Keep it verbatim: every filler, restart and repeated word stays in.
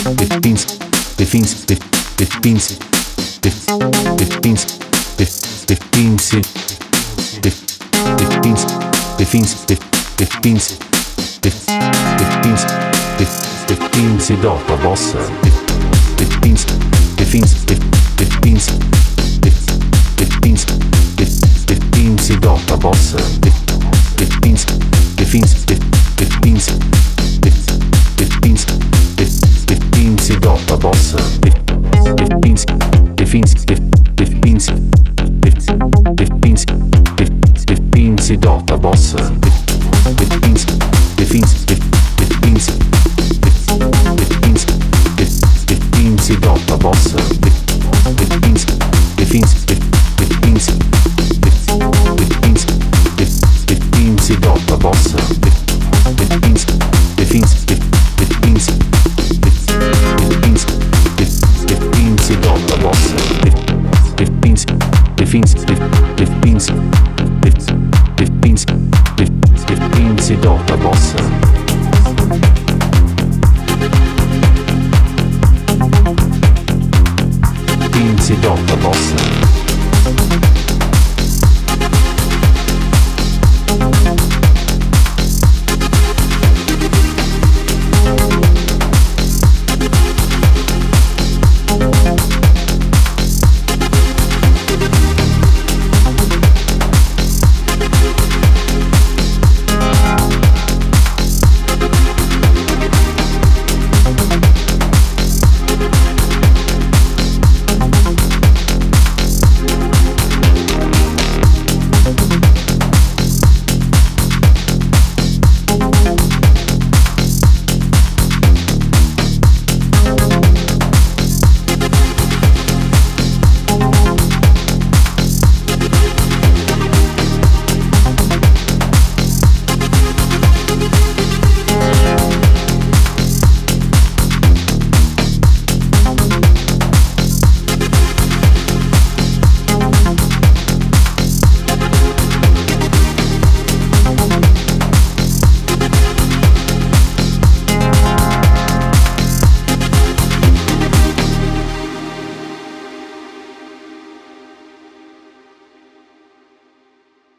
det finns, det finns, det, det finns, det, det finns, det, det finns, det, det finns, det finns, det, det finns, det, det finns, det, det finns i databasen. Det, det finns, det finns, det, det finns, det, det finns, det, det finns i databasen. Det, det finns, det finns, det, det finns, det, det finns, det, det finns i databasen. Det, det finns, det finns, det, det finns, det, det finns, det, det finns i databasen. Det, det finns, det finns, det, det finns, det, det finns, det, det finns i databasen. Det, det finns, det finns, det, det finns, det, det finns, det, det finns i databasen. Det, det finns, det finns, det, det finns, det, det finns, det, det finns i databasen. Det, det finns, det finns, det, det finns, det, det finns, det, det finns i databasen. Finns i databasen.